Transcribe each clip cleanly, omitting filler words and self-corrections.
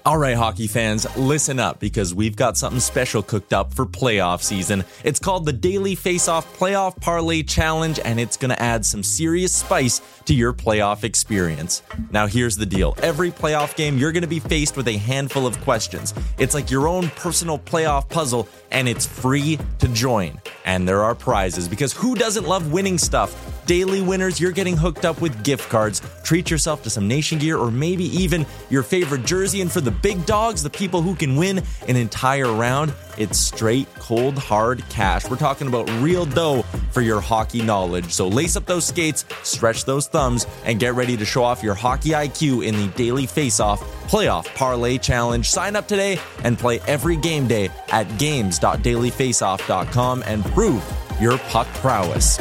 All right, hockey fans, listen up because we've got something special cooked up for playoff season. It's called the Daily Face-Off Playoff Parlay Challenge, and it's going to add some serious spice to your playoff experience. Now, here's the deal. Every playoff game, you're going to be faced with a handful of questions. It's like your own personal playoff puzzle, and it's free to join. And there are prizes, because who doesn't love winning stuff? Daily winners, you're getting hooked up with gift cards. Treat yourself to some Nation gear or maybe even your favorite jersey. And for the big dogs, the people who can win an entire round, it's straight, cold, hard cash. We're talking about real dough for your hockey knowledge. So lace up those skates, stretch those thumbs, and get ready to show off your hockey IQ in the Daily Face-Off Playoff Parlay Challenge. Sign up today and play every game day at games.dailyfaceoff.com and prove your puck prowess.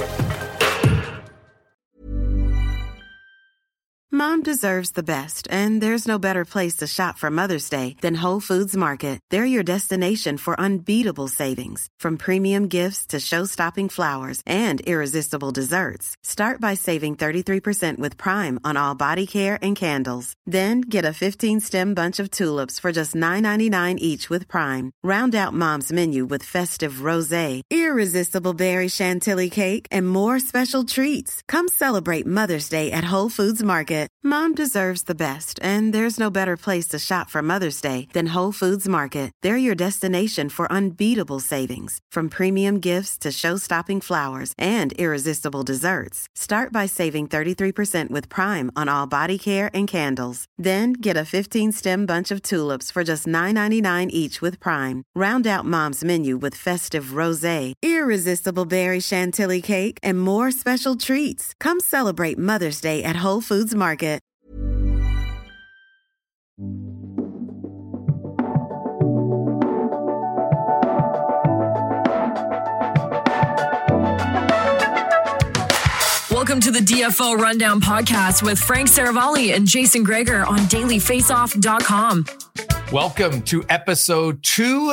Mom deserves the best, and there's no better place to shop for Mother's Day than Whole Foods Market. They're your destination for unbeatable savings, from premium gifts to show-stopping flowers and irresistible desserts. Start by saving 33% with Prime on all body care and candles. Then get a 15-stem bunch of tulips for just $9.99 each with Prime. Round out Mom's menu with festive rosé, irresistible berry chantilly cake, and more special treats. Come celebrate Mother's Day at Whole Foods Market. Mom deserves the best, and there's no better place to shop for Mother's Day than Whole Foods Market. They're your destination for unbeatable savings, from premium gifts to show-stopping flowers and irresistible desserts. Start by saving 33% with Prime on all body care and candles. Then get a 15-stem bunch of tulips for just $9.99 each with Prime. Round out Mom's menu with festive rosé, irresistible berry chantilly cake, and more special treats. Come celebrate Mother's Day at Whole Foods Market. Welcome to the DFO Rundown Podcast with Frank Saravalli and Jason Gregor on dailyfaceoff.com. Welcome to episode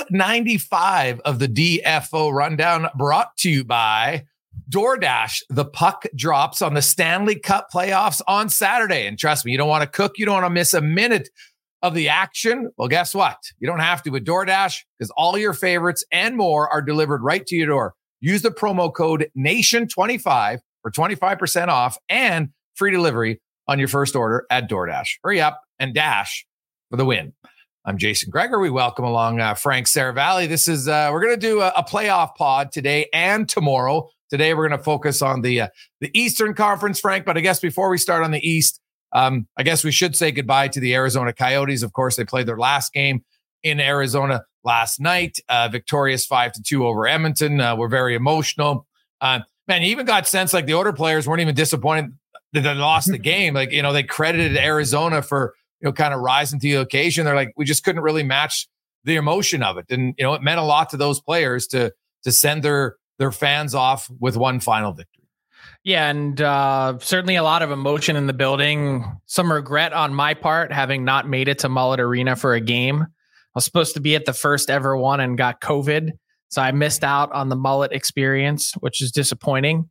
295 of the DFO Rundown, brought to you by DoorDash. The puck drops on the Stanley Cup playoffs on Saturday. And trust me, you don't want to cook. You don't want to miss a minute of the action. Well, guess what? You don't have to with DoorDash, because all your favorites and more are delivered right to your door. Use the promo code NATION25 for 25% off and free delivery on your first order at DoorDash. Hurry up and dash for the win. I'm Jason Gregor. We welcome along Frank Saravalli. This is we're going to do a playoff pod today and tomorrow. Today, we're going to focus on the Eastern Conference, Frank. But I guess before we start on the East, I guess we should say goodbye to the Arizona Coyotes. Of course, they played their last game in Arizona last night, victorious 5-2 over Edmonton. We're very emotional. Man, you even got sense like the Oilers players weren't even disappointed that they lost the game. Like, they credited Arizona for, kind of rising to the occasion. They're like, we just couldn't really match the emotion of it. And, it meant a lot to those players to send their fans off with one final victory. Yeah, and certainly a lot of emotion in the building. Some regret on my part, having not made it to Mullet Arena for a game. I was supposed to be at the first ever one and got COVID, so I missed out on the Mullet experience, which is disappointing.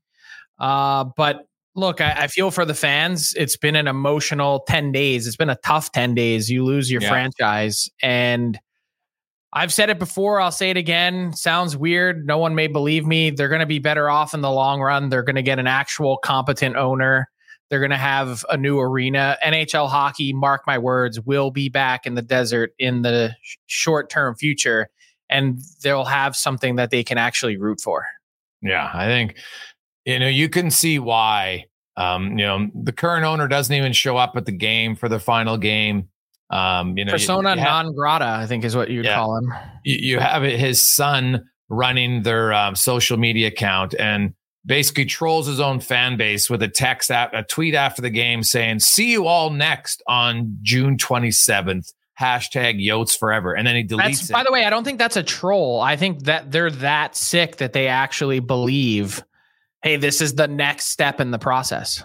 But look, I feel for the fans. It's been an emotional 10 days. It's been a tough 10 days. You lose your franchise, and I've said it before. I'll say it again. Sounds weird. No one may believe me. They're going to be better off in the long run. They're going to get an actual competent owner. They're going to have a new arena. NHL hockey, mark my words, will be back in the desert in the short-term future, and they'll have something that they can actually root for. Yeah, I think, you can see why, the current owner doesn't even show up at the game for the final game. Persona non grata, I think is what you'd call him. You have his son running their social media account and basically trolls his own fan base with a tweet after the game saying, "See you all next on June 27th. Hashtag Yotes forever." And then he deletes it. By the way, I don't think that's a troll. I think that they're that sick that they actually believe, hey, this is the next step in the process.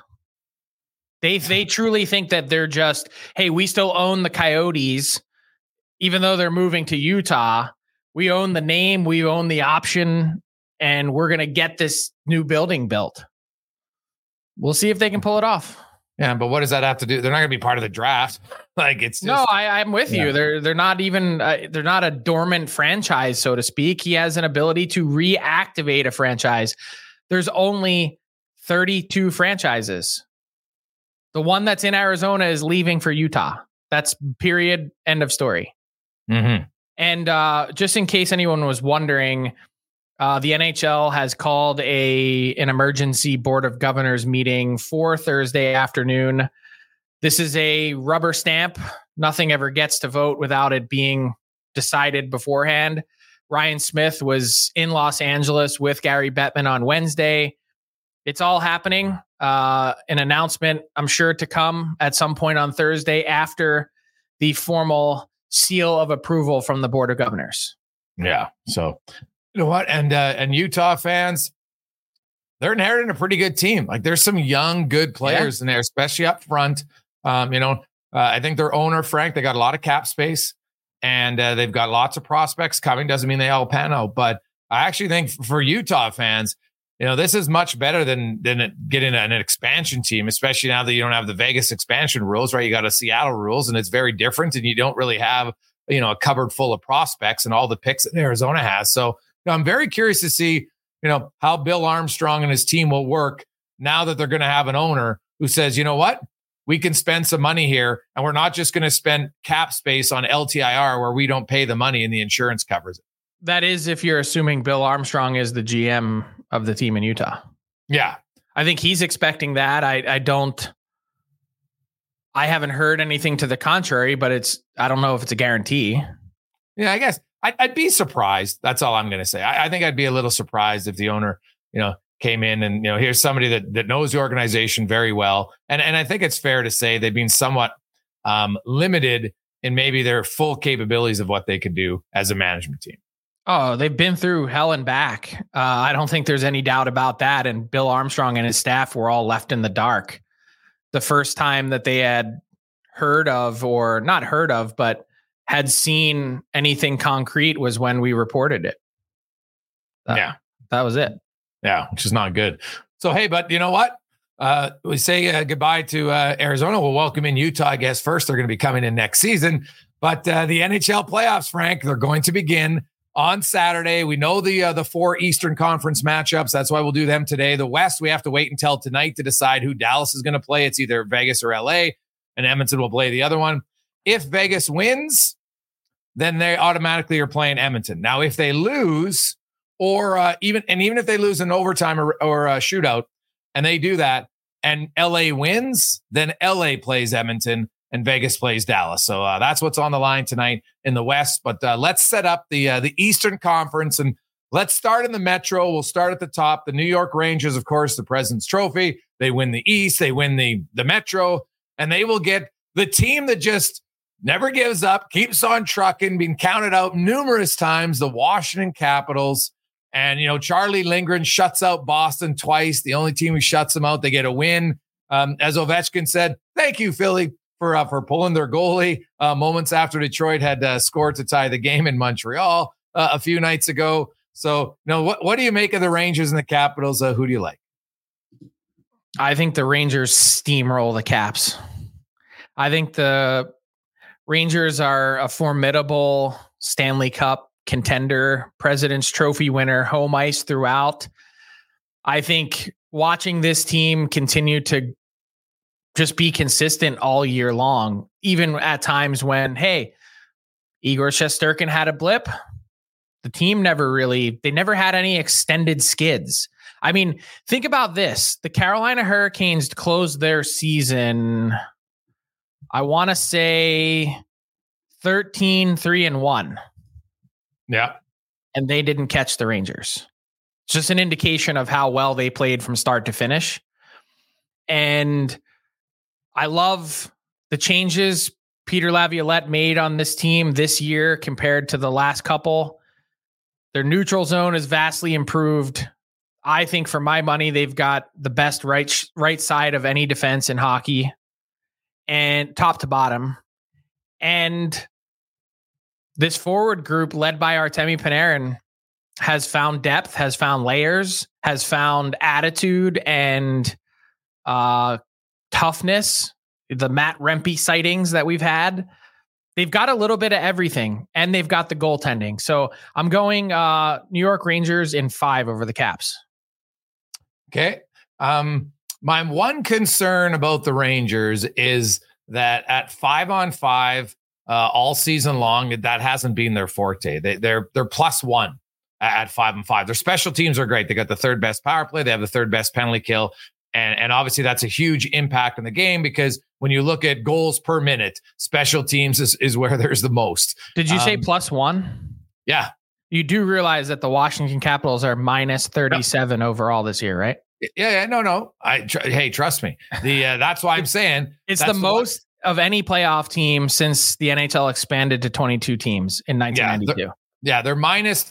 They truly think that they're just, hey, we still own the Coyotes, even though they're moving to Utah. We own the name, we own the option, and we're going to get this new building built. We'll see if they can pull it off. Yeah, but what does that have to do? They're not going to be part of the draft. Like it's just, no, I'm with you. They're not even they're not a dormant franchise, so to speak. He has an ability to reactivate a franchise. There's only 32 franchises. The one that's in Arizona is leaving for Utah. That's period. End of story. Mm-hmm. And just in case anyone was wondering, the NHL has called an emergency Board of Governors meeting for Thursday afternoon. This is a rubber stamp. Nothing ever gets to vote without it being decided beforehand. Ryan Smith was in Los Angeles with Gary Bettman on Wednesday. It's all happening. An announcement, I'm sure, to come at some point on Thursday after the formal seal of approval from the Board of Governors. Yeah. So, you know what? And Utah fans, they're inheriting a pretty good team. Like there's some young, good players in there, especially up front. I think their owner, Frank, they got a lot of cap space and they've got lots of prospects coming. Doesn't mean they all pan out, but I actually think for Utah fans, this is much better than getting an expansion team, especially now that you don't have the Vegas expansion rules, right? You got a Seattle rules and it's very different and you don't really have, a cupboard full of prospects and all the picks that Arizona has. So I'm very curious to see, how Bill Armstrong and his team will work now that they're going to have an owner who says, you know what, we can spend some money here and we're not just going to spend cap space on LTIR where we don't pay the money and the insurance covers it. That is if you're assuming Bill Armstrong is the GM of the team in Utah. Yeah. I think he's expecting that. I haven't heard anything to the contrary, but I don't know if it's a guarantee. Yeah, I guess I'd be surprised. That's all I'm going to say. I think I'd be a little surprised if the owner, came in and, here's somebody that knows the organization very well. And I think it's fair to say they've been somewhat limited in maybe their full capabilities of what they could do as a management team. Oh, they've been through hell and back. I don't think there's any doubt about that. And Bill Armstrong and his staff were all left in the dark. The first time that they had heard of, or not heard of, but had seen anything concrete was when we reported it. That was it. Yeah, which is not good. So, hey, but you know what? We say goodbye to Arizona. We'll welcome in Utah, I guess, first. They're going to be coming in next season. But the NHL playoffs, Frank, they're going to begin on Saturday. We know the 4 Eastern Conference matchups. That's why we'll do them today. The West, we have to wait until tonight to decide who Dallas is going to play. It's either Vegas or LA, and Edmonton will play the other one. If Vegas wins, then they automatically are playing Edmonton. Now, if they lose, or even if they lose in overtime or a shootout, and they do that, and LA wins, then LA plays Edmonton and Vegas plays Dallas. So that's what's on the line tonight in the West. But let's set up the Eastern Conference, and let's start in the Metro. We'll start at the top. The New York Rangers, of course, the President's Trophy. They win the East. They win the Metro, and they will get the team that just never gives up, keeps on trucking, been counted out numerous times, the Washington Capitals. And, Charlie Lindgren shuts out Boston twice. The only team who shuts them out, they get a win. As Ovechkin said, thank you, Philly, for pulling their goalie moments after Detroit had scored to tie the game in Montreal a few nights ago. So, what do you make of the Rangers and the Capitals? Who do you like? I think the Rangers steamroll the Caps. I think the Rangers are a formidable Stanley Cup contender, President's Trophy winner, home ice throughout. I think watching this team continue to just be consistent all year long, even at times when, hey, Igor Shesterkin had a blip. The team never had any extended skids. I mean, think about this. The Carolina Hurricanes closed their season, I want to say 13-3-1. Yeah. And they didn't catch the Rangers. It's just an indication of how well they played from start to finish. And I love the changes Peter Laviolette made on this team this year compared to the last couple. Their neutral zone is vastly improved. I think for my money, they've got the best right side of any defense in hockey, and top to bottom. And this forward group led by Artemi Panarin has found depth, has found layers, has found attitude and toughness, the Matt Rempe sightings that we've had. They've got a little bit of everything, and they've got the goaltending. So I'm going New York Rangers in 5 over the Caps. Okay. My one concern about the Rangers is that at 5-on-5 all season long, that hasn't been their forte. They're +1 at 5-on-5. Their special teams are great. They got the 3rd best power play. They have the 3rd best penalty kill. And obviously that's a huge impact in the game because when you look at goals per minute, special teams is where there's the most. Did you say +1? Yeah. You do realize that the Washington Capitals are -37 overall this year, right? Yeah. No. Hey, trust me. That's why I'm saying it's the most of any playoff team since the NHL expanded to 22 teams in 1992. Yeah, they're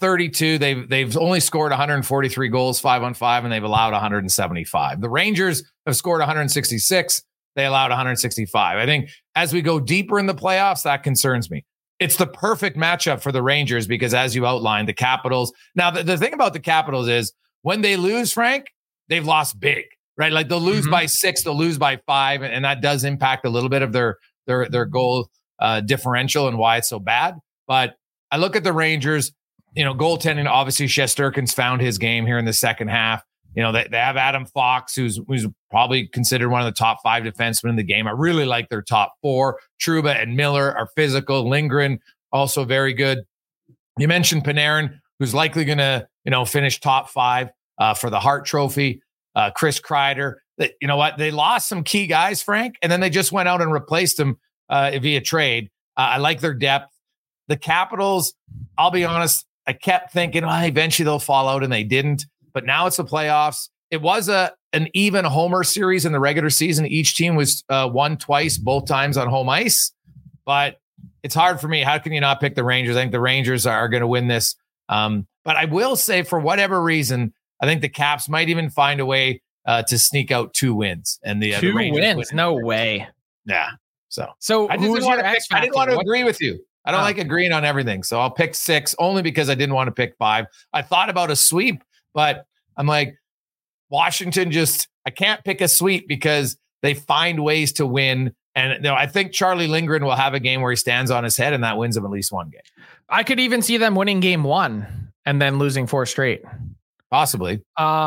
-32. They've only scored 143 goals 5-on-5, and they've allowed 175. The Rangers have scored 166. They allowed 165. I think as we go deeper in the playoffs, that concerns me. It's the perfect matchup for the Rangers because, as you outlined, the Capitals. Now, the thing about the Capitals is when they lose, Frank, they've lost big, right? Like they'll lose by 6, they'll lose by 5, and that does impact a little bit of their goal differential and why it's so bad. But I look at the Rangers, goaltending. Obviously, Shesterkin's found his game here in the second half. They have Adam Fox, who's probably considered one of the top 5 defensemen in the game. I really like their top 4. Trouba and Miller are physical. Lindgren also very good. You mentioned Panarin, who's likely going to finish top 5 for the Hart Trophy. Chris Kreider. You know what? They lost some key guys, Frank, and then they just went out and replaced them via trade. I like their depth. The Capitals, I'll be honest, I kept thinking, eventually they'll fall out, and they didn't. But now it's the playoffs. It was an even homer series in the regular season. Each team was won twice, both times on home ice. But it's hard for me. How can you not pick the Rangers? I think the Rangers are going to win this. But I will say, for whatever reason, I think the Caps might even find a way to sneak out 2 wins. And the 2 Rangers wins? No way. Yeah. So I didn't want to agree with you. I don't like agreeing on everything. So I'll pick 6 only because I didn't want to pick 5. I thought about a sweep, but I'm like, Washington I can't pick a sweep because they find ways to win. And I think Charlie Lindgren will have a game where he stands on his head and that wins him at least 1 game. I could even see them winning game 1 and then losing 4 straight. Possibly.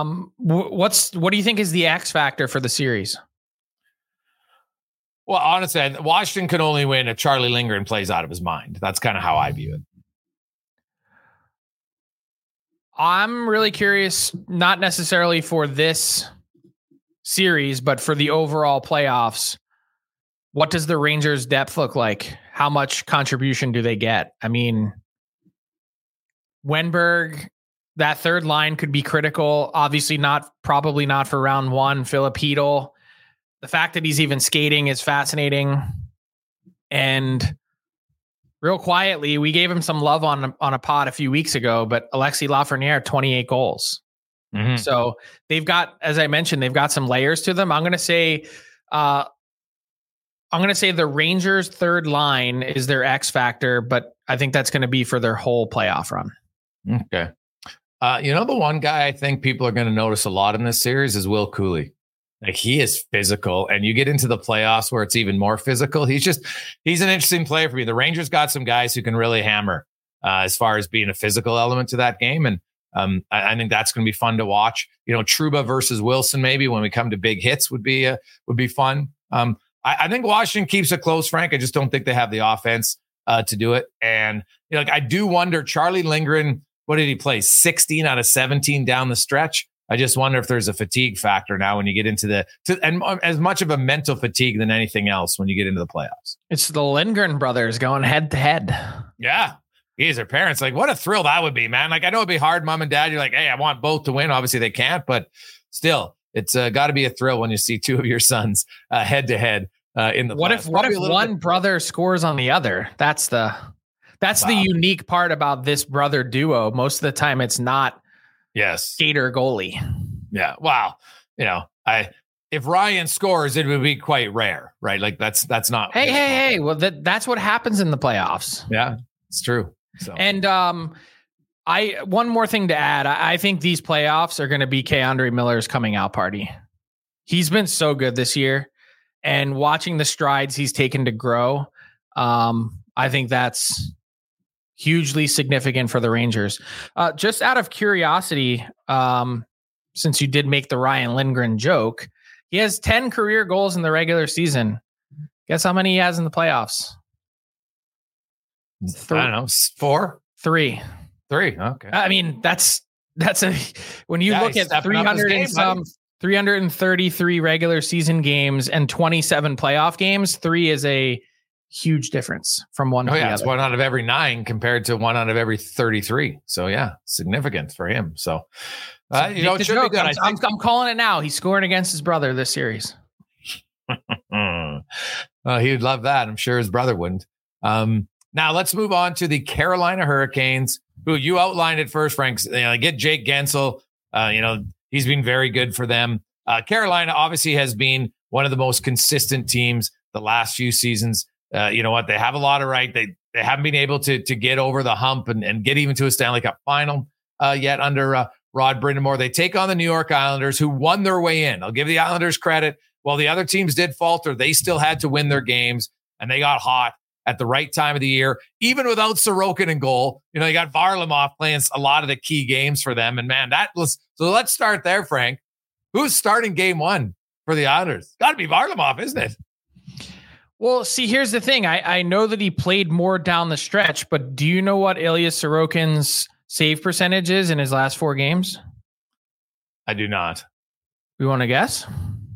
What do you think is the X factor for the series? Well, honestly, Washington can only win if Charlie Lindgren plays out of his mind. That's kind of how I view it. I'm really curious, not necessarily for this series, but for the overall playoffs. What does the Rangers' depth look like? How much contribution do they get? I mean, Wenberg, that third line could be critical. Obviously probably not for round 1. Philip Hedl. The fact that he's even skating is fascinating. And real quietly, we gave him some love on a pod a few weeks ago, but Alexis Lafreniere, 28 goals. Mm-hmm. So they've got, as I mentioned, they've got some layers to them. I'm going to say the Rangers' third line is their X factor, but I think that's going to be for their whole playoff run. Okay. The one guy I think people are going to notice a lot in this series is Will Cooley. Like, he is physical, and you get into the playoffs where it's even more physical. He's an interesting player for me. The Rangers got some guys who can really hammer as far as being a physical element to that game. And I think that's going to be fun to watch. Trouba versus Wilson, maybe when we come to big hits would be fun. I think Washington keeps it close, Frank. I just don't think they have the offense to do it. And I do wonder, Charlie Lindgren, what did he play? 16 out of 17 down the stretch. I just wonder if there's a fatigue factor now when you get into and as much of a mental fatigue than anything else when you get into the playoffs. It's the Lindgren brothers going head to head. Yeah. Geez, their parents, like, what a thrill that would be, man. Like, I know it'd be hard, mom and dad. You're like, hey, I want both to win. Obviously they can't, but still, it's got to be a thrill when you see 2 of your sons head to head in the playoffs. What if one brother scores on the other? That's the unique part about this brother duo. Most of the time it's not skater goalie. Yeah. Wow. If Ryan scores, it would be quite rare, right? Like that's not. Hey. Well, that's what happens in the playoffs. Yeah, it's true. So. And one more thing to add. I think these playoffs are going to be K'Andre Miller's coming out party. He's been so good this year. and watching the strides he's taken to grow, I think that's hugely significant for the Rangers. Just out of curiosity, since you did make the Ryan Lindgren joke, he has 10 career goals in the regular season. Guess how many he has in the playoffs? I don't know. 4? 3. 3. Okay. I mean, that's a, when you look at 333 regular season games and 27 playoff games, 3 is a huge difference from one to the other. It's 1 out of every 9 compared to 1 out of every 33. So yeah, significant for him. So, it should be good. I'm calling it now. He's scoring against his brother this series. He would love that. I'm sure his brother wouldn't. Now let's move on to the Carolina Hurricanes, who you outlined it first, Frank. Get Jake Gensel. He's been very good for them. Carolina obviously has been one of the most consistent teams the last few seasons. You know what? They have a lot of right. They haven't been able to get over the hump and get even to a Stanley Cup final yet under Rod Brind'Amour. They take on the New York Islanders, who won their way in. I'll give the Islanders credit. While the other teams did falter, they still had to win their games, and they got hot at the right time of the year, even without Sorokin in goal. You got Varlamov playing a lot of the key games for them. And man, so let's start there, Frank. Who's starting game 1 for the Islanders? Got to be Varlamov, isn't it? Well, see, here's the thing. I know that he played more down the stretch, but do you know what Ilya Sorokin's save percentage is in his last 4 games? I do not. We want to guess?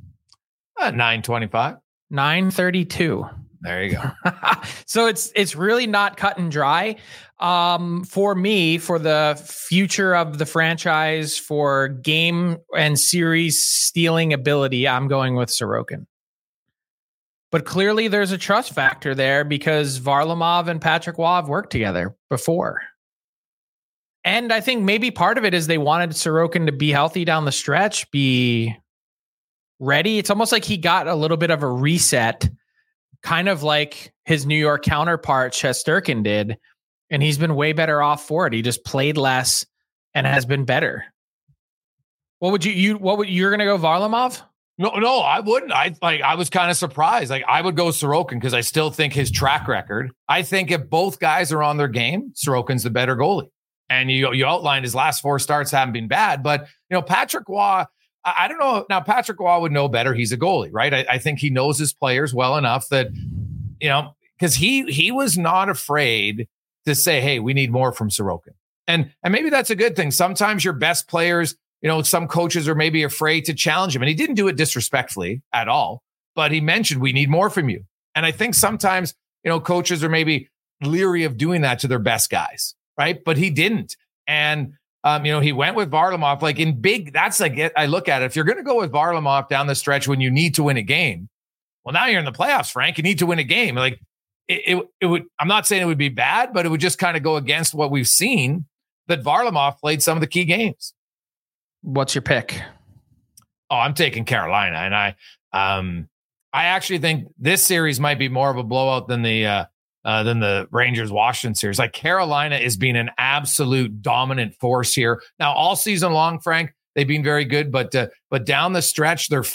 925. 932. There you go. So it's really not cut and dry. For me, for the future of the franchise, for game and series stealing ability, I'm going with Sorokin. But clearly there's a trust factor there because Varlamov and Patrick Waugh have worked together before. And I think maybe part of it is they wanted Sorokin to be healthy down the stretch, be ready. It's almost like he got a little bit of a reset, kind of like his New York counterpart Shesterkin did, and he's been way better off for it. He just played less and has been better. You're going to go Varlamov? No, I wouldn't. I was kind of surprised. I would go Sorokin because I still think his track record. I think if both guys are on their game, Sorokin's the better goalie. And you outlined his last 4 starts haven't been bad, but Patrick Waugh, I don't know. Now, Patrick Waugh would know better. He's a goalie, right? I think he knows his players well enough that, because he was not afraid to say, hey, we need more from Sorokin. And maybe that's a good thing. Sometimes your best players, some coaches are maybe afraid to challenge him. And he didn't do it disrespectfully at all, but he mentioned, we need more from you. And I think sometimes, coaches are maybe leery of doing that to their best guys, right? But he didn't. And he went with Varlamov in big. That's I look at it. If you're going to go with Varlamov down the stretch when you need to win a game, well, now you're in the playoffs, Frank. You need to win a game. It would. I'm not saying it would be bad, but it would just kind of go against what we've seen that Varlamov played some of the key games. What's your pick? Oh, I'm taking Carolina, and I actually think this series might be more of a blowout than the Rangers Washington series. Carolina is being an absolute dominant force here. Now, all season long, Frank, they've been very good, but down the stretch, they're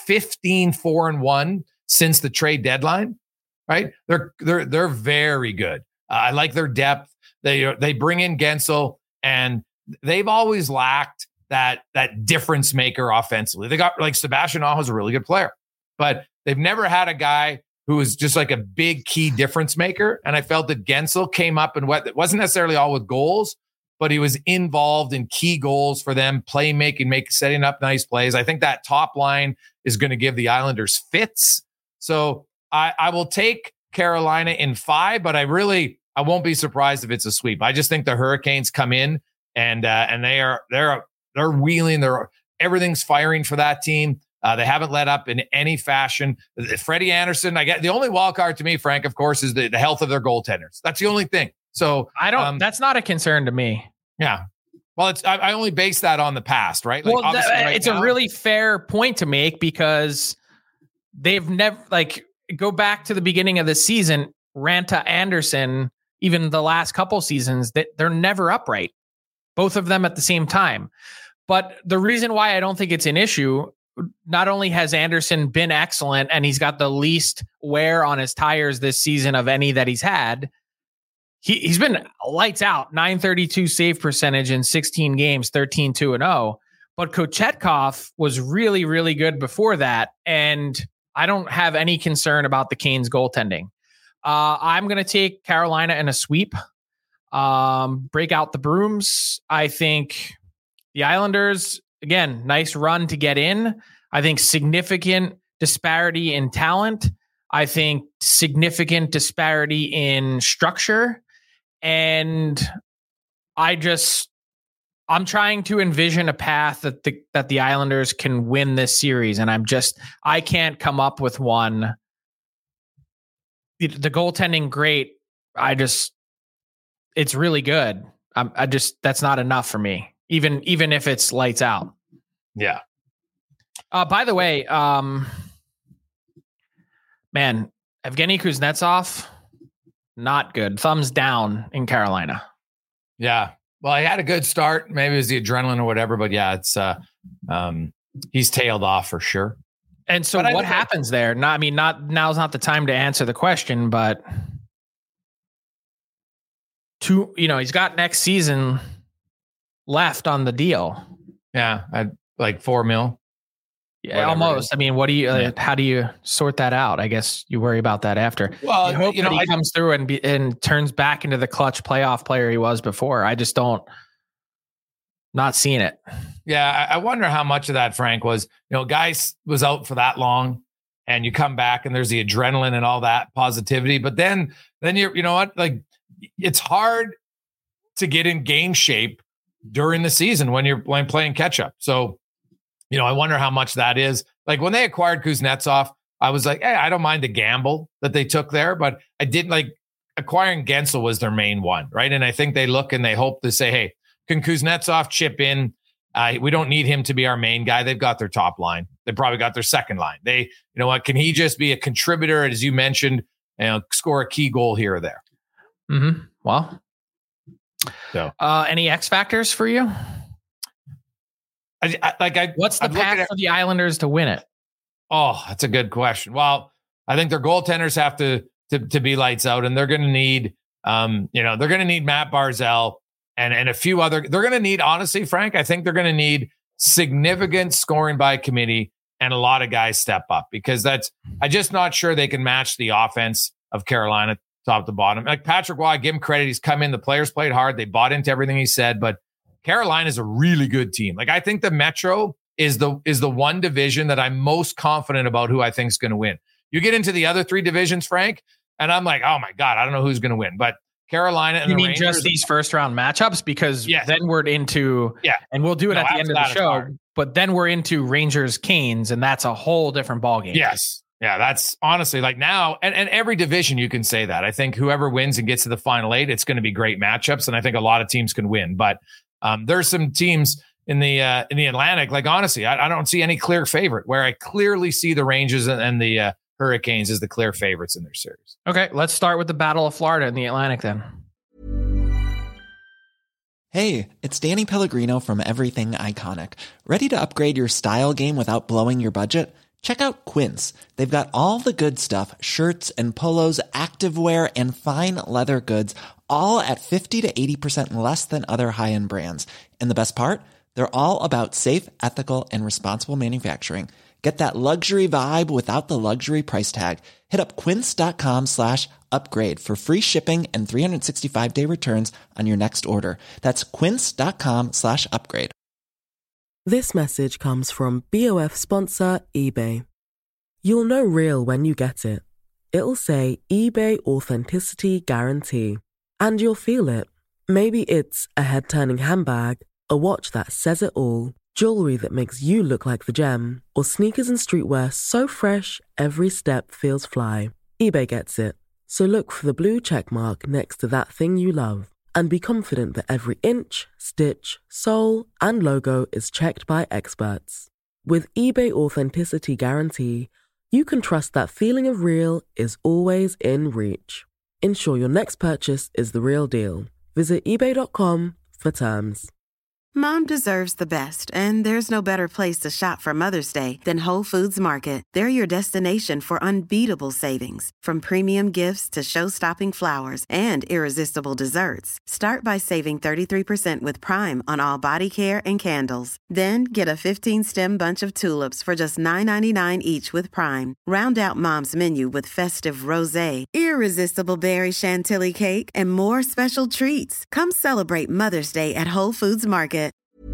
15-4-1 since the trade deadline, right? They're very good. I like their depth. They bring in Gensel, and they've always lacked that difference maker offensively. They got Sebastian Aho is a really good player, but they've never had a guy who was just a big key difference maker. And I felt that Gensel came up and it wasn't necessarily all with goals, but he was involved in key goals for them, playmaking, setting up nice plays. I think that top line is going to give the Islanders fits. So I will take Carolina in 5, but I won't be surprised if it's a sweep. I just think the Hurricanes come in and they're wheeling. Everything's firing for that team. They haven't let up in any fashion. Freddie Anderson, the only wild card to me, Frank, of course, is the health of their goaltenders. That's the only thing. So that's not a concern to me. Yeah. Well, I only base that on the past, right? It's a really fair point to make because they've never go back to the beginning of the season, Ranta Anderson, even the last couple seasons, that they're never upright, both of them at the same time. But the reason why I don't think it's an issue not only has Anderson been excellent and he's got the least wear on his tires this season of any that he's had, he's been lights out, 932 save percentage in 16 games, 13-2-0. But Kochetkov was really, really good before that. And I don't have any concern about the Canes goaltending. I'm going to take Carolina in a sweep. Break out the brooms. I think the Islanders, again, nice run to get in. I think significant disparity in talent. I think significant disparity in structure. And I'm trying to envision a path that the Islanders can win this series. And I can't come up with one. The goaltending, great. It's really good. That's not enough for me, even if it's lights out. Yeah. By the way, man, Evgeny Kuznetsov, not good. Thumbs down in Carolina. Yeah. Well, he had a good start. Maybe it was the adrenaline or whatever, but yeah, it's he's tailed off for sure. And so what happens there? Now's not the time to answer the question, but he's got next season left on the deal. Yeah. I'd like $4 million. Yeah, almost. I mean, how do you sort that out? I guess you worry about that after. Well, I hope he comes through and turns back into the clutch playoff player he was before. I just not seeing it. Yeah. I wonder how much of that, Frank, was, guys was out for that long and you come back and there's the adrenaline and all that positivity. But then it's hard to get in game shape during the season when you're playing catch up. So, I wonder how much that is. Like when they acquired Kuznetsov, I was like, hey, I don't mind the gamble that they took there, but I didn't like acquiring Gensel was their main one, right? And I think they look and they hope to say, hey, can Kuznetsov chip in? We don't need him to be our main guy. They've got their top line. They probably got their second line. Can he just be a contributor, as you mentioned, score a key goal here or there? Mm-hmm. Well, so any X factors for you? What's the path for the Islanders to win it? Oh, that's a good question. Well, I think their goaltenders have to be lights out, and they're going to need, they're going to need Matt Barzal and a few other. They're going to need, honestly, Frank, I think they're going to need significant scoring by committee and a lot of guys step up because I'm just not sure they can match the offense of Carolina top to bottom. Like Patrick Waugh, give him credit. He's come in. The players played hard. They bought into everything he said, but Carolina is a really good team. Like I think the Metro is the one division that I'm most confident about who I think is going to win. You get into the other three divisions, Frank, and I'm like, oh my God, I don't know who's going to win. But Carolina and you the mean Rangers, just these first round matchups? Because then we're into and we'll do it at the end of the show. But then we're into Rangers Canes, and that's a whole different ballgame. Yes. Yeah, that's honestly like now, and every division you can say that. I think whoever wins and gets to the final 8, it's going to be great matchups, and I think a lot of teams can win. But there's some teams in the Atlantic, like honestly, I don't see any clear favorite. Where I clearly see the Rangers and the Hurricanes as the clear favorites in their series. Okay, let's start with the Battle of Florida in the Atlantic then. Hey, it's Danny Pellegrino from Everything Iconic. Ready to upgrade your style game without blowing your budget? Check out Quince. They've got all the good stuff, shirts and polos, activewear, and fine leather goods, all at 50 to 80% less than other high-end brands. And the best part? They're all about safe, ethical, and responsible manufacturing. Get that luxury vibe without the luxury price tag. Hit up quince.com/upgrade for free shipping and 365-day returns on your next order. That's quince.com/upgrade. This message comes from BOF sponsor eBay. You'll know real when you get it. It'll say eBay Authenticity Guarantee. And you'll feel it. Maybe it's a head-turning handbag, a watch that says it all, jewelry that makes you look like the gem, or sneakers and streetwear so fresh every step feels fly. eBay gets it. So look for the blue check mark next to that thing you love. And be confident that every inch, stitch, sole, and logo is checked by experts. With eBay Authenticity Guarantee, you can trust that feeling of real is always in reach. Ensure your next purchase is the real deal. Visit eBay.com for terms. Mom deserves the best, and there's no better place to shop for Mother's Day than Whole Foods Market. They're your destination for unbeatable savings, from premium gifts to show-stopping flowers and irresistible desserts. Start by saving 33% with Prime on all body care and candles. Then get a 15-stem bunch of tulips for just $9.99 each with Prime. Round out Mom's menu with festive rosé, irresistible berry chantilly cake, and more special treats. Come celebrate Mother's Day at Whole Foods Market.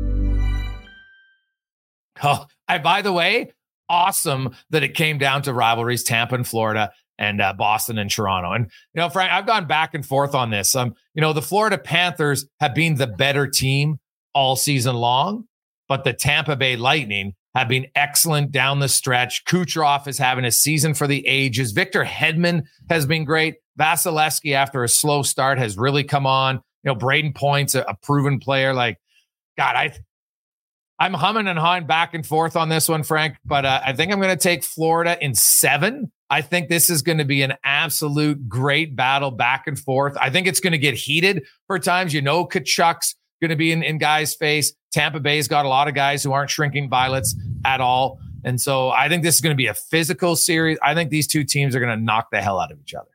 Oh, by the way, awesome that it came down to rivalries, Tampa and Florida and Boston and Toronto. And, Frank, I've gone back and forth on this. The Florida Panthers have been the better team all season long, but the Tampa Bay Lightning have been excellent down the stretch. Kucherov is having a season for the ages. Victor Hedman has been great. Vasilevsky, after a slow start, has really come on. Braden Point's a proven player. I'm humming and hawing back and forth on this one, Frank, but I think I'm going to take Florida in 7. I think this is going to be an absolute great battle back and forth. I think it's going to get heated for times. Tkachuk's going to be in guys' face. Tampa Bay's got a lot of guys who aren't shrinking violets at all. And so I think this is going to be a physical series. I think these two teams are going to knock the hell out of each other.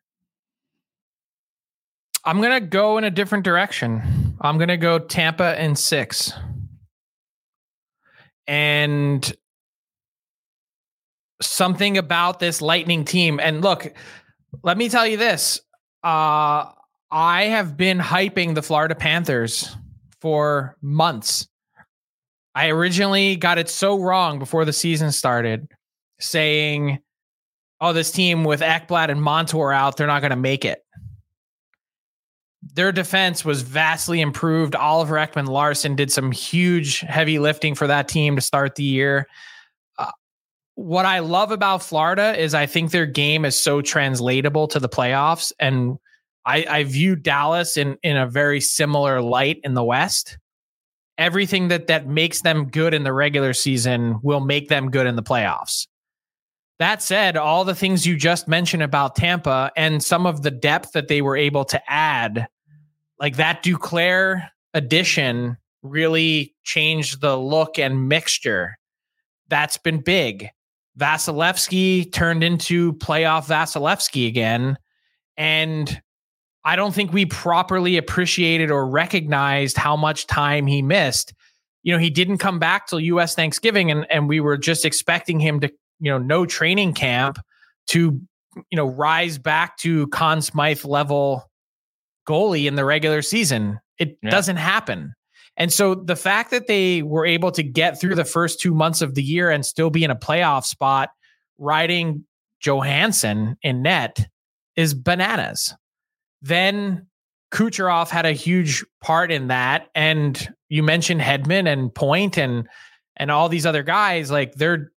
I'm going to go in a different direction. I'm going to go Tampa in 6. And something about this Lightning team. And look, let me tell you this. I have been hyping the Florida Panthers for months. I originally got it so wrong before the season started, saying, this team with Ekblad and Montour out, they're not going to make it. Their defense was vastly improved. Oliver Ekman-Larsson did some huge heavy lifting for that team to start the year. What I love about Florida is I think their game is so translatable to the playoffs. And I view Dallas in a very similar light in the West. Everything that makes them good in the regular season will make them good in the playoffs. That said, all the things you just mentioned about Tampa and some of the depth that they were able to add, like that Duclair addition really changed the look and mixture. That's been big. Vasilevsky turned into playoff Vasilevsky again. And I don't think we properly appreciated or recognized how much time he missed. He didn't come back till U.S. Thanksgiving, and we were just expecting him to, no training camp to, rise back to Conn Smythe level goalie in the regular season. It doesn't happen. And so the fact that they were able to get through the first 2 months of the year and still be in a playoff spot, riding Johansson in net, is bananas. Then Kucherov had a huge part in that. And you mentioned Hedman and Point and all these other guys, like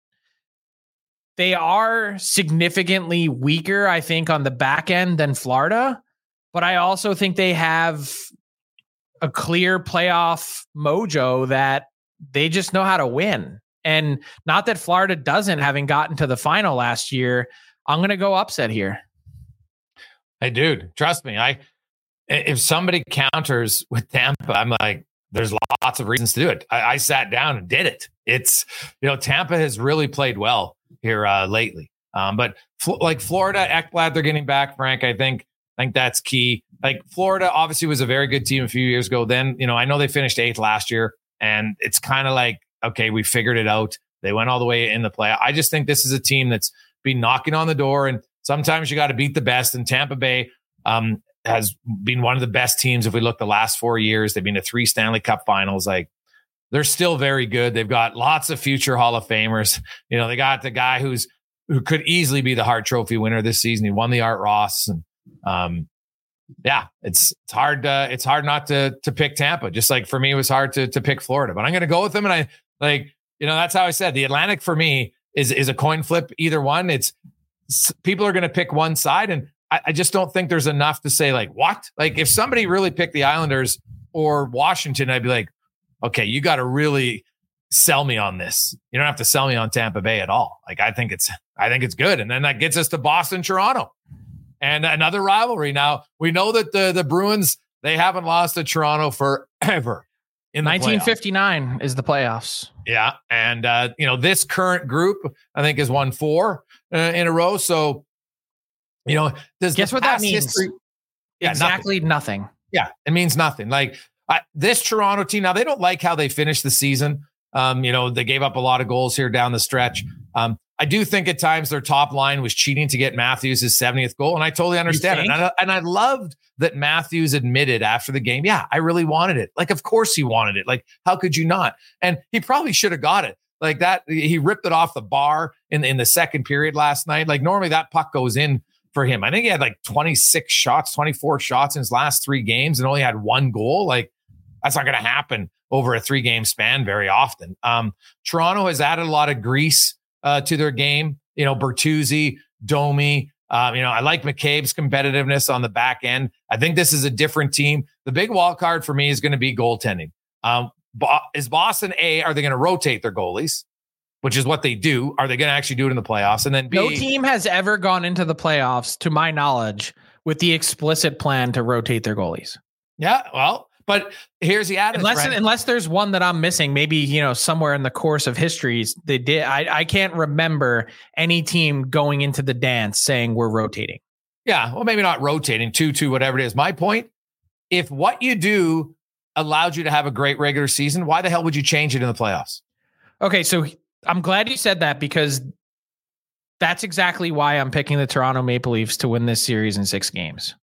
they are significantly weaker, I think, on the back end than Florida. But I also think they have a clear playoff mojo that they just know how to win. And not that Florida doesn't, having gotten to the final last year. I'm going to go upset here. Hey, dude, trust me. If somebody counters with Tampa, I'm like, there's lots of reasons to do it. I sat down and did it. It's, Tampa has really played well here lately. But like Florida, Ekblad, they're getting back, Frank. I think that's key. Like Florida obviously was a very good team a few years ago. Then, I know they finished 8th last year, and it's kind of like, okay, we figured it out. They went all the way in the play. I just think this is a team that's been knocking on the door, and sometimes you got to beat the best. And Tampa Bay has been one of the best teams. If we look the last 4 years, they've been to 3 Stanley Cup finals. Like, they're still very good. They've got lots of future Hall of Famers. They got the guy who could easily be the Hart Trophy winner this season. He won the Art Ross, and it's hard. It's hard not to pick Tampa. Just like for me, it was hard to pick Florida. But I'm going to go with them, and that's how I said the Atlantic for me is a coin flip. Either one. It's people are going to pick one side, and I just don't think there's enough to say like what. Like if somebody really picked the Islanders or Washington, I'd be like, okay, you got to really sell me on this. You don't have to sell me on Tampa Bay at all. Like I think it's good, and then that gets us to Boston, Toronto. And another rivalry. Now, we know that the Bruins, they haven't lost to Toronto forever. in the 1959 is the playoffs. Yeah. And, this current group, I think, has won 4 in a row. So, guess what that means? History, exactly nothing. Yeah. It means nothing. Like this Toronto team, now they don't like how they finished the season. They gave up a lot of goals here down the stretch. I do think at times their top line was cheating to get Matthews his 70th goal. And I totally understand it. And I loved that Matthews admitted after the game, yeah, I really wanted it. Like, of course he wanted it. Like, how could you not? And he probably should have got it like that. He ripped it off the bar in the second period last night. Like normally that puck goes in for him. I think he had like 24 shots in his last 3 games and only had 1 goal. Like that's not going to happen over a 3-game span very often. Toronto has added a lot of grease to their game, Bertuzzi, Domi. I like McCabe's competitiveness on the back end. I think this is a different team. The big wild card for me is going to be goaltending. Is Boston are they going to rotate their goalies, which is what they do? Are they going to actually do it in the playoffs? And then no team has ever gone into the playoffs, to my knowledge, with the explicit plan to rotate their goalies. Yeah, well, but here's the adage. Unless there's one that I'm missing, maybe, somewhere in the course of history, they did. I can't remember any team going into the dance saying we're rotating. Yeah, well, maybe not rotating, 2-2, whatever it is. My point, if what you do allowed you to have a great regular season, why the hell would you change it in the playoffs? Okay, so I'm glad you said that because that's exactly why I'm picking the Toronto Maple Leafs to win this series in 6 games.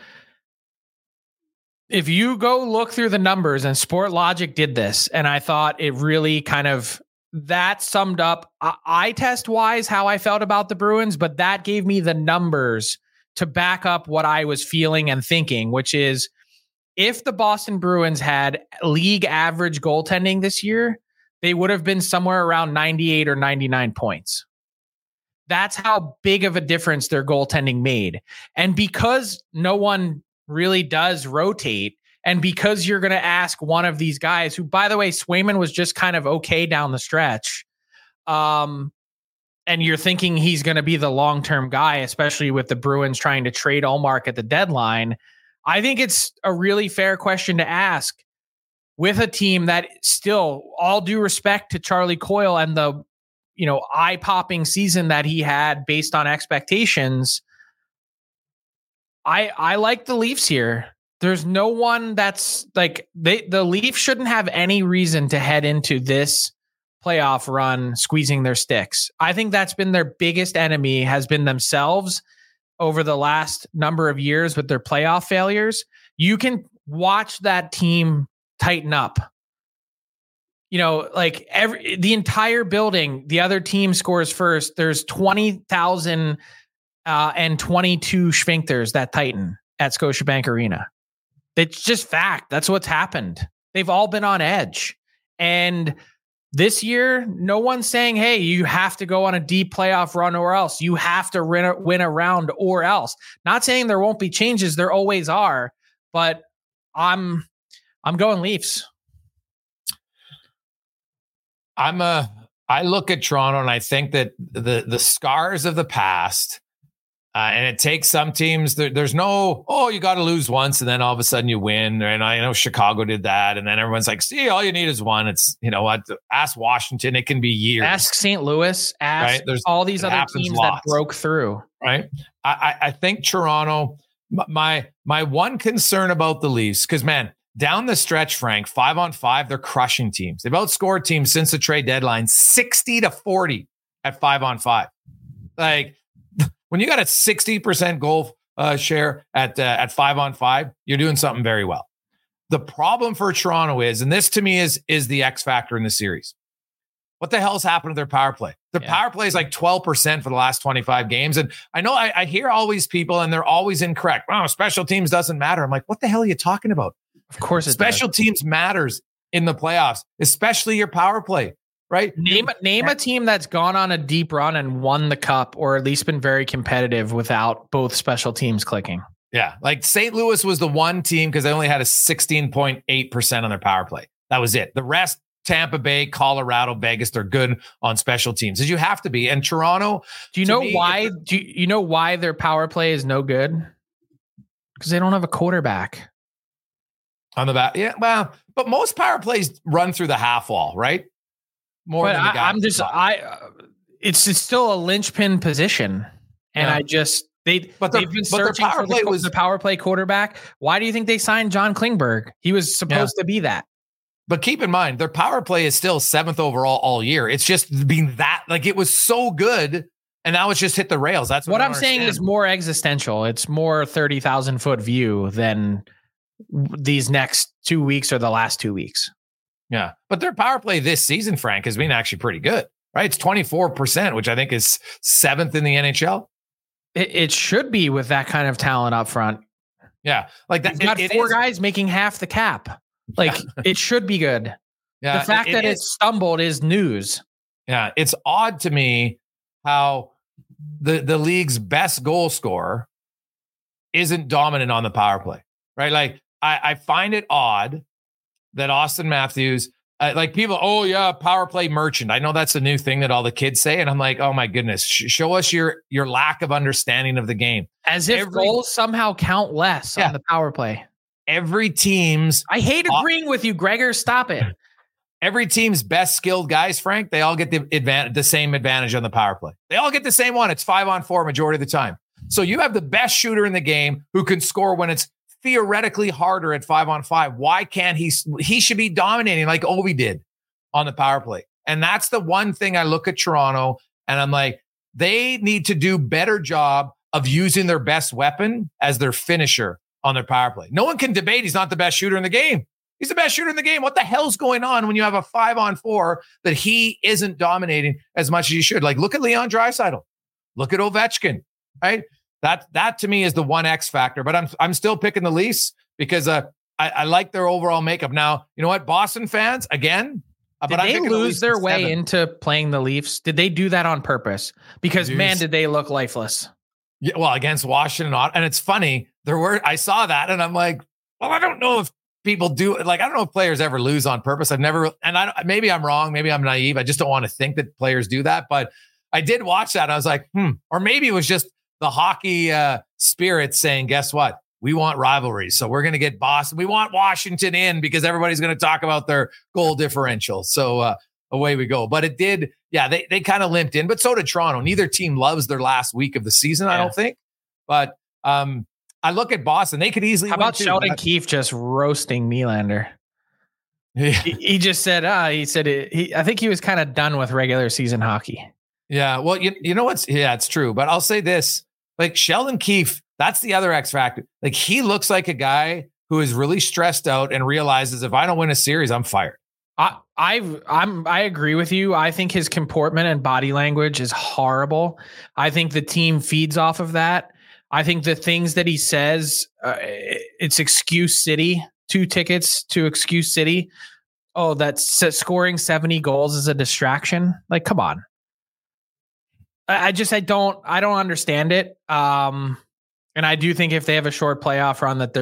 If you go look through the numbers, and Sportlogic did this, and I thought it really kind of, that summed up eye test wise how I felt about the Bruins, but that gave me the numbers to back up what I was feeling and thinking, which is if the Boston Bruins had league average goaltending this year, they would have been somewhere around 98 or 99 points. That's how big of a difference their goaltending made. And because no one really does rotate, and because you're going to ask one of these guys who, by the way, Swayman was just kind of okay down the stretch, and you're thinking he's going to be the long-term guy, especially with the Bruins trying to trade Ullmark at the deadline, I think it's a really fair question to ask with a team that still, all due respect to Charlie Coyle and the eye-popping season that he had based on expectations, I like the Leafs here. There's no one that's like the Leafs shouldn't have any reason to head into this playoff run squeezing their sticks. I think that's been their biggest enemy, has been themselves over the last number of years with their playoff failures. You can watch that team tighten up. The entire building, the other team scores first. There's 20,000 and 22 sphincters that tighten at Scotiabank Arena. It's just fact. That's what's happened. They've all been on edge. And this year, no one's saying, hey, you have to go on a deep playoff run or else. You have to win a round or else. Not saying there won't be changes. There always are. But I'm going Leafs. I look at Toronto and I think that the scars of the past, and it takes some teams, there's no, you got to lose once and then all of a sudden you win. And I know Chicago did that. And then everyone's like, see, all you need is one. It's, what, ask Washington. It can be years. Ask St. Louis. Ask all these other teams that broke through. Right. I think Toronto, my one concern about the Leafs, because, man, down the stretch, Frank, 5-on-5, they're crushing teams. They've outscored teams since the trade deadline 60-40 at 5-on-5. Like, when you got a 60% goal share at 5-on-5, you're doing something very well. The problem for Toronto is, and this to me is the X factor in the series. What the hell's happened to their power play? Their power play is like 12% for the last 25 games. And I know I hear all these people and they're always incorrect. Wow, special teams doesn't matter. I'm like, what the hell are you talking about? Of course it special does. Teams matters in the playoffs, especially your power play, right? Name a team that's gone on a deep run and won the cup, or at least been very competitive without both special teams clicking. Yeah, like St. Louis was the one team because they only had a 16.8% on their power play. That was it. The rest, Tampa Bay, Colorado, Vegas, they're good on special teams, as you have to be. And Toronto, do you know why their power play is no good? Because they don't have a quarterback. On the back. Yeah. Well, but most power plays run through the half wall, right? More But than the guy. It's still a linchpin position. And Yeah. they've been searching for the power play quarterback. Why do you think they signed John Klingberg? He was supposed to be that. But keep in mind, their power play is still 7th overall all year. It's just been that, like, it was so good, and now it's just hit the rails. That's what I'm saying is more existential. It's more 30,000 foot view than these next 2 weeks or the last 2 weeks. Yeah. But their power play this season, Frank, has been actually pretty good, right? It's 24%, which I think is 7th in the NHL. It should be with that kind of talent up front. Yeah. Like that. You've got four guys making half the cap. Like, it should be good. Yeah, the fact that it stumbled is news. Yeah, it's odd to me how the league's best goal scorer isn't dominant on the power play, right? Like, I find it odd that Austin Matthews, like people, oh yeah, power play merchant. I know that's a new thing that all the kids say, and I'm like, oh my goodness, show us your lack of understanding of the game. As if goals somehow count less on the power play. Every team's... I hate agreeing with you, Gregor. Stop it. Every team's best skilled guys, Frank, they all get the same advantage on the power play. They all get the same one. It's 5-on-4 majority of the time. So you have the best shooter in the game who can score when it's theoretically harder at 5-on-5. Why can't he should be dominating like Ovi did on the power play. And that's the one thing I look at Toronto and I'm like, they need to do better job of using their best weapon as their finisher on their power play. No one can debate he's not the best shooter in the game. He's the best shooter in the game. What the hell's going on when you have a 5-on-4 that he isn't dominating as much as he should? Like, look at Leon Draisaitl. Look at Ovechkin, right? That to me is the one X factor. But I'm still picking the Leafs because I like their overall makeup. Now, you know what? Boston fans, again, did they lose their way into playing the Leafs? Did they do that on purpose? Because, man, did they look lifeless. Yeah, well, against Washington. And it's funny. I saw that and I'm like, well, I don't know if people do. Like, I don't know if players ever lose on purpose. Maybe I'm wrong. Maybe I'm naive. I just don't want to think that players do that. But I did watch that. And I was like, or maybe it was just the hockey spirit saying, guess what? We want rivalries. So we're going to get Boston. We want Washington in because everybody's going to talk about their goal differential. So away we go. But it did. Yeah, they kind of limped in, but so did Toronto. Neither team loves their last week of the season, I don't think. But I look at Boston. They could easily. How about Sheldon Keefe just roasting Nylander? Yeah. He just said, I think he was kind of done with regular season hockey. Yeah. Well, you know what's, it's true. But I'll say this, like Sheldon Keefe, that's the other X factor. Like he looks like a guy who is really stressed out and realizes if I don't win a series, I'm fired. I agree with you. I think his comportment and body language is horrible. I think the team feeds off of that. I think the things that he says, it's Excuse City, 2 tickets to Excuse City. Oh, that's scoring 70 goals is a distraction. Like, come on. I don't understand it. And I do think if they have a short playoff run that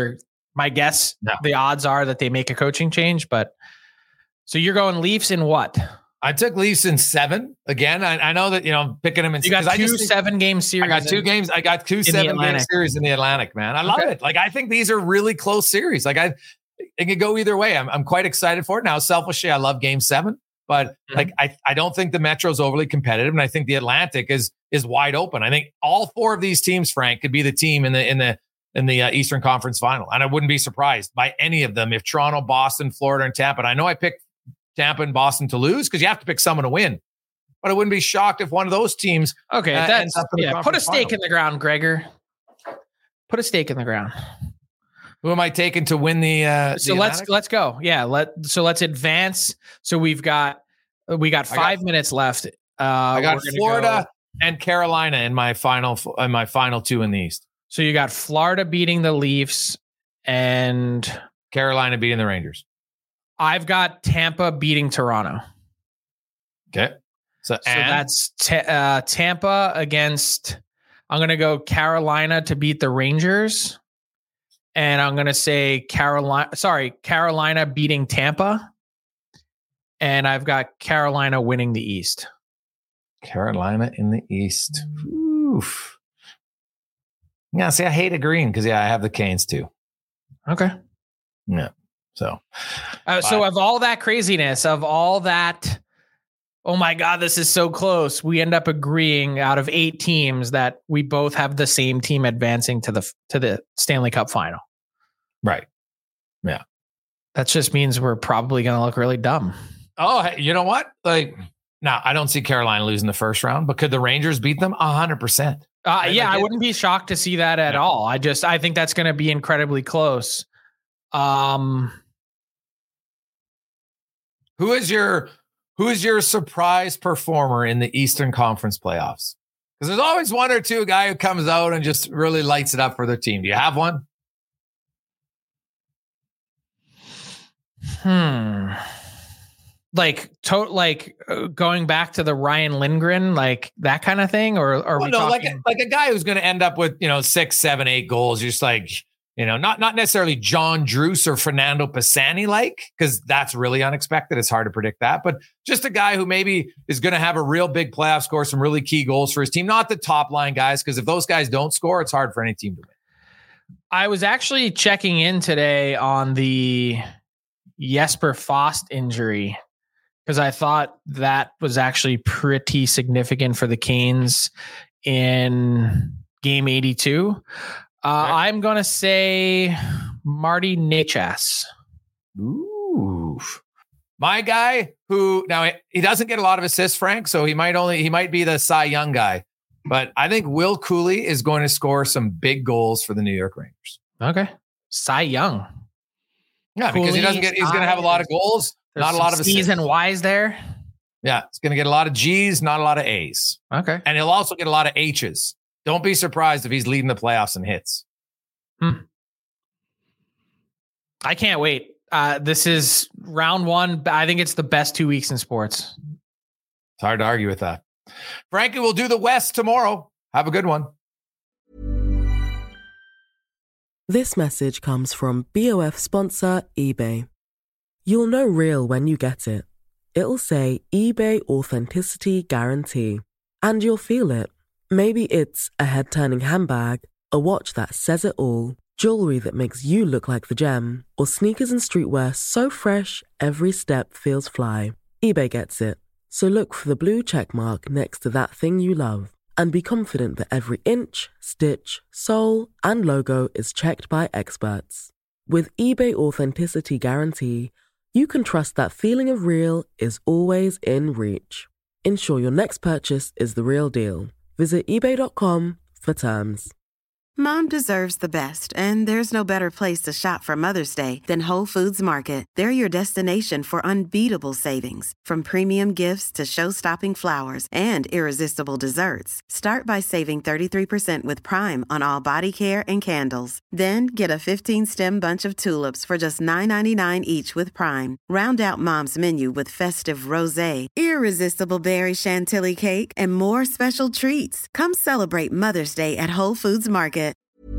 the odds are that they make a coaching change, but so you're going Leafs in what? I took Leafs in 7. Again, I know that, I'm picking them in 6. You got 2 7-game series. I got 2 games. I got 2 7-game series in the Atlantic, man. I love it. Like, I think these are really close series. Like, it could go either way. I'm quite excited for it. Now, selfishly, I love game 7, but like, I don't think the Metro's overly competitive. And I think the Atlantic is wide open. I think all 4 of these teams, Frank, could be the team in the Eastern Conference Final. And I wouldn't be surprised by any of them if Toronto, Boston, Florida, and Tampa. And I know I picked Tampa and Boston to lose because you have to pick someone to win. But I wouldn't be shocked if one of those teams. Okay, put a stake in the ground, Gregor. Put a stake in the ground. Who am I taking to win the? So let's go. Yeah, let's advance. So we got 5 minutes left. I got Florida and Carolina in my final 2 in the East. So you got Florida beating the Leafs and Carolina beating the Rangers. I've got Tampa beating Toronto. Okay. So that's Tampa against, I'm going to go Carolina to beat the Rangers. And I'm going to say Carolina beating Tampa. And I've got Carolina winning the East. Carolina in the East. Oof. Yeah, see, I hate agreeing because, I have the Canes too. Okay. Yeah. So of all that craziness, of all that, oh my God, this is so close, we end up agreeing out of 8 teams that we both have the same team advancing to the Stanley Cup final. Right. Yeah. That just means we're probably going to look really dumb. Oh, hey, you know what? Like, now I don't see Carolina losing the first round, but could the Rangers beat them? 100%. I wouldn't be shocked to see that at all. I think that's going to be incredibly close. Who is your surprise performer in the Eastern Conference playoffs? Because there's always one or two guy who comes out and just really lights it up for their team. Do you have one? Like going back to the Ryan Lindgren, like that kind of thing, or are we talking like a guy who's going to end up with 6, 7, 8 goals? Just like not necessarily John Druce or Fernando Pisani, because that's really unexpected. It's hard to predict that, but just a guy who maybe is going to have a real big playoff score, some really key goals for his team. Not the top line guys, because if those guys don't score, it's hard for any team to win. I was actually checking in today on the Jesper Fast injury, because I thought that was actually pretty significant for the Canes in game 82. I'm going to say Marty Necas. Ooh. My guy who, now he doesn't get a lot of assists, Frank, so he might be the Cy Young guy, but I think Will Cooley is going to score some big goals for the New York Rangers. Okay. Cy Young. Yeah, because he's going to have a lot of goals. Not a lot of C's and Y's there. Yeah, it's going to get a lot of G's, not a lot of A's. Okay. And he'll also get a lot of H's. Don't be surprised if he's leading the playoffs in hits. I can't wait. This is round 1. I think it's the best 2 weeks in sports. It's hard to argue with that. Frankie, we'll do the West tomorrow. Have a good one. This message comes from BOF sponsor eBay. You'll know real when you get it. It'll say eBay Authenticity Guarantee. And you'll feel it. Maybe it's a head-turning handbag, a watch that says it all, jewelry that makes you look like the gem, or sneakers and streetwear so fresh every step feels fly. eBay gets it. So look for the blue check mark next to that thing you love. And be confident that every inch, stitch, sole, and logo is checked by experts. With eBay Authenticity Guarantee, you can trust that feeling of real is always in reach. Ensure your next purchase is the real deal. Visit eBay.com for terms. Mom deserves the best, and there's no better place to shop for Mother's Day than Whole Foods Market. They're your destination for unbeatable savings, from premium gifts to show-stopping flowers and irresistible desserts. Start by saving 33% with Prime on all body care and candles. Then get a 15-stem bunch of tulips for just $9.99 each with Prime. Round out Mom's menu with festive rosé, irresistible berry chantilly cake, and more special treats. Come celebrate Mother's Day at Whole Foods Market.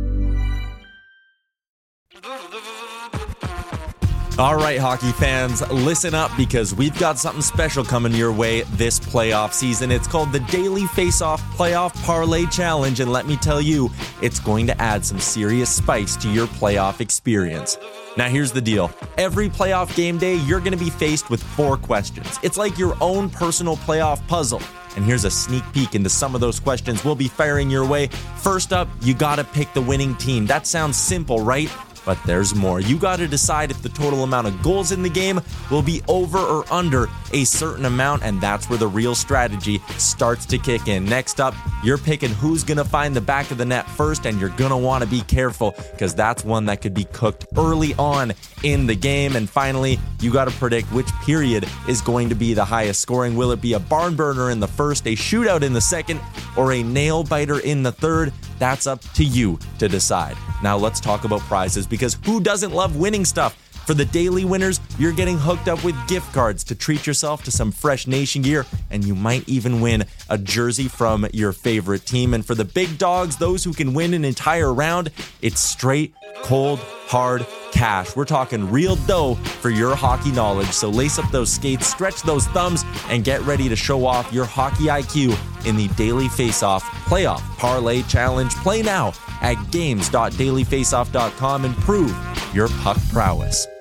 All right, hockey fans, listen up because we've got something special coming your way this playoff season. It's called the Daily Face-Off Playoff Parlay Challenge, and let me tell you, it's going to add some serious spice to your playoff experience. Now, here's the deal. Every playoff game day, you're going to be faced with 4 questions. It's like your own personal playoff puzzle. And here's a sneak peek into some of those questions we'll be firing your way. First up, you got to pick the winning team. That sounds simple, right? But there's more. You got to decide if the total amount of goals in the game will be over or under a certain amount, and that's where the real strategy starts to kick in. Next up, you're picking who's going to find the back of the net first, and you're going to want to be careful because that's one that could be cooked early on in the game. And finally, you got to predict which period is going to be the highest scoring. Will it be a barn burner in the first, a shootout in the second, or a nail biter in the third? That's up to you to decide. Now let's talk about prizes, because who doesn't love winning stuff? For the daily winners, you're getting hooked up with gift cards to treat yourself to some fresh Nation gear, and you might even win a jersey from your favorite team. And for the big dogs, those who can win an entire round, it's straight, cold, hard cash. We're talking real dough for your hockey knowledge. So lace up those skates, stretch those thumbs, and get ready to show off your hockey IQ in the Daily Face-Off Playoff Parlay Challenge. Play now at games.dailyfaceoff.com and prove your puck prowess.